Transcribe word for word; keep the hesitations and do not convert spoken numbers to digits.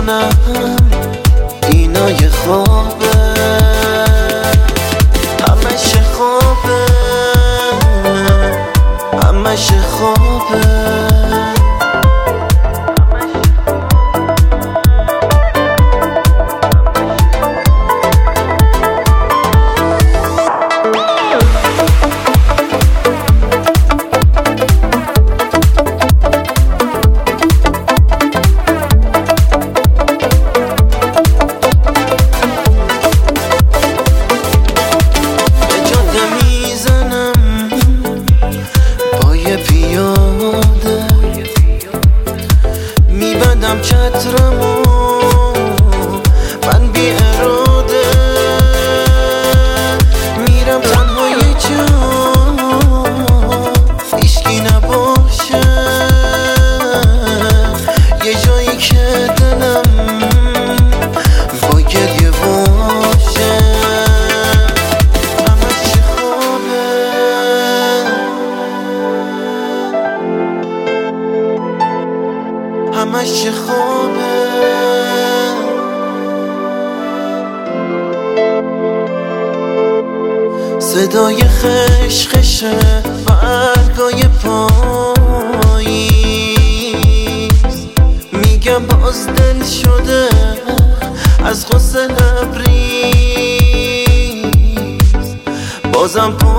میدونم اینا یه خوابه، همش خوابه، همش خوابه. میبندم چترمو من بی اراده، میرم تنها یه جا هیچکی نباشه، یه جایی که دلم با گریه باشه. همش خوابه، همش خوابه. صدای خشخش برگای پاییز، میگم باز دل شده از غصه لبریز، بازم